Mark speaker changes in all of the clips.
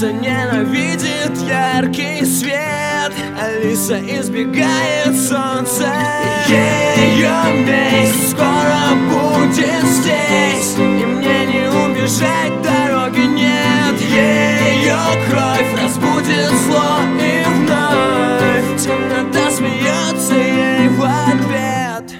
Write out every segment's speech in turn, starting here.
Speaker 1: Алиса ненавидит яркий свет, Алиса избегает солнца. Ее месть скоро будет здесь, и мне не убежать, дороги нет. Ее кровь разбудит зло, и вновь темнота смеется ей в ответ.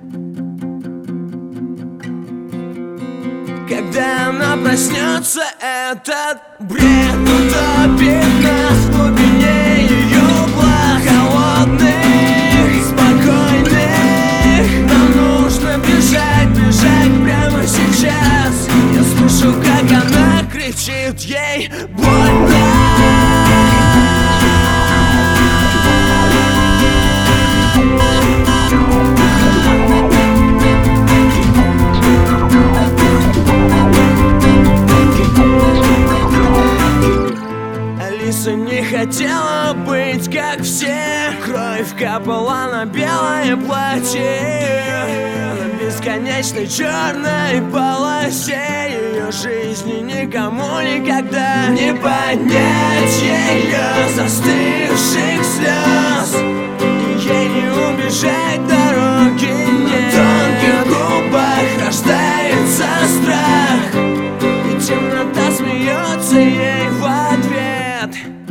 Speaker 1: Когда она проснется, этот бред утопит нас в глубине ее глаз холодных, спокойных. Нам нужно бежать, бежать прямо сейчас. Я слышу, как она кричит, ей больно. Алиса не хотела быть как все, кровь капала на белое платье. На бесконечной черной полосе ее жизни никому никогда не поднять ее застывших слез. И ей не убежать, дороги нет. В тонких губах рождается страх, и темнота смеется ей в ответ.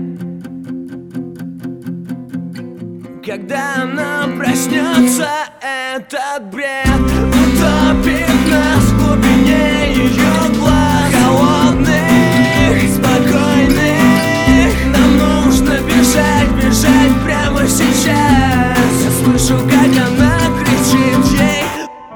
Speaker 1: Когда она проснется, этот бред утопит нас в глубине ее глаз холодных, спокойных. Нам нужно бежать, бежать прямо сейчас. Я слышу, как она кричит, ей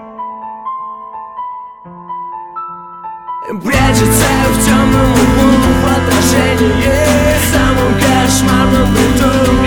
Speaker 1: прячется в темном углу в отражении, в самом кошмарном бреду.